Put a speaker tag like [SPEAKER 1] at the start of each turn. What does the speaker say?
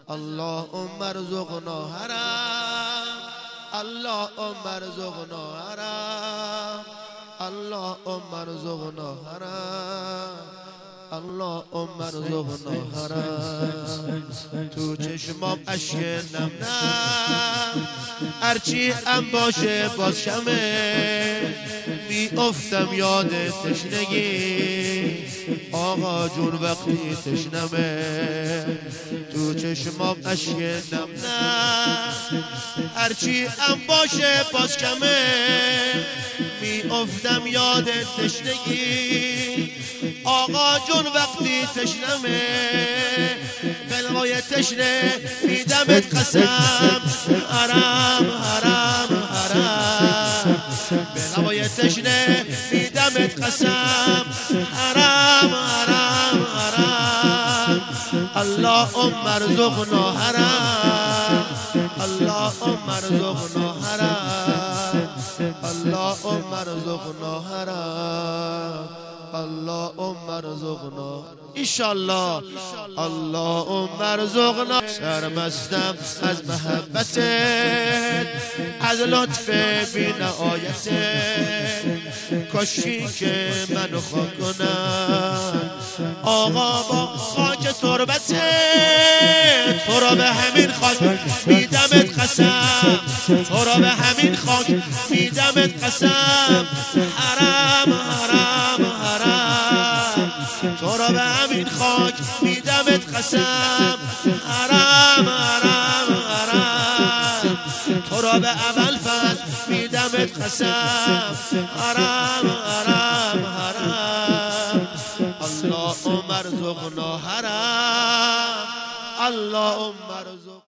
[SPEAKER 1] اللهم ارزقنا حرام، اللهم ارزقنا حرام، اللهم ارزقنا حرام، اللهم ارزقنا حرام. تو چشمام اشک نم نم، هرچی ام باشه باز کمه، می افتم یاد تشنگی آقا جون وقتی تشنمه. تو چشمام اشک نم نم، هرچی ام باشه باز کمه، می افتم یاد تشنگی آقا جون وقتی تشنمه. قلبای تشنه میدمت قسم، حرام حرام حرام. قلبای تشنه میدمت قسم، حرام حرام حرام. اللهم ارزقنا حرام، اللهم ارزقنا حرام، اللهم ارزقنا حرام، اللهم ارزقنا انشالله. اللهم ارزقنا. سرمستم از محبتت، از لطف بی نهایتت، کاشکی که منو خاک کنن آقا با خاک تربتت. تو را به همین خاک میدمت قسم، تو را به همین خاک میدمت قسم، حرام حرام حرام. تو را به همین خاک میدمت قسم، حرام حرام حرام. تو را به اول فضل میدمت قسم، حرام حرام حرام. اللهم ارزقنا حرام، اللهم ارزقنا